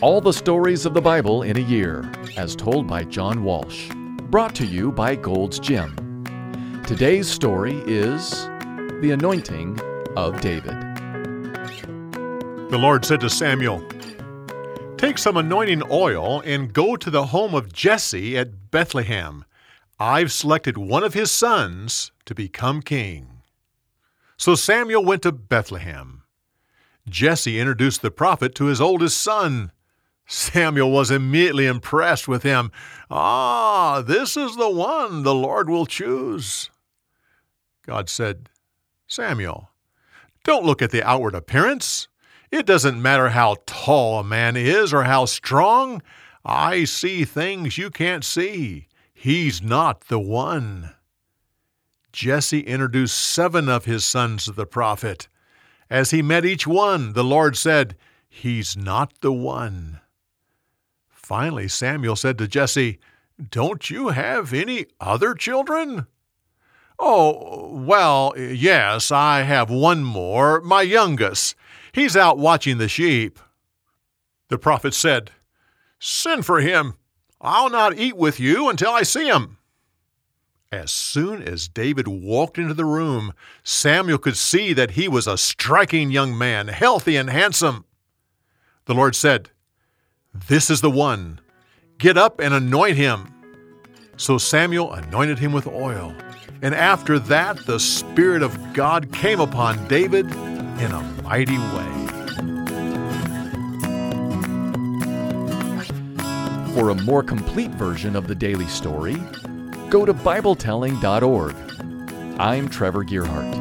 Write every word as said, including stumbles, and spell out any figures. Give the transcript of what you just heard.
All the stories of the Bible in a year, as told by John Walsh. Brought to you by Gold's Gym. Today's story is The Anointing of David. The Lord said to Samuel, "Take some anointing oil and go to the home of Jesse at Bethlehem. I've selected one of his sons to become king." So Samuel went to Bethlehem. Jesse introduced the prophet to his oldest son. Samuel was immediately impressed with him. "Ah, this is the one the Lord will choose." God said, "Samuel, don't look at the outward appearance. It doesn't matter how tall a man is or how strong. I see things you can't see. He's not the one." Jesse introduced seven of his sons to the prophet. As he met each one, the Lord said, "He's not the one." Finally, Samuel said to Jesse, "Don't you have any other children?" "Oh, well, yes, I have one more, my youngest. He's out watching the sheep." The prophet said, "Send for him. I'll not eat with you until I see him." As soon as David walked into the room, Samuel could see that he was a striking young man, healthy and handsome. The Lord said, "This is the one. Get up and anoint him." So Samuel anointed him with oil. And after that, the Spirit of God came upon David in a mighty way. For a more complete version of the daily story, go to Bible telling dot org. I'm Trevor Gearhart.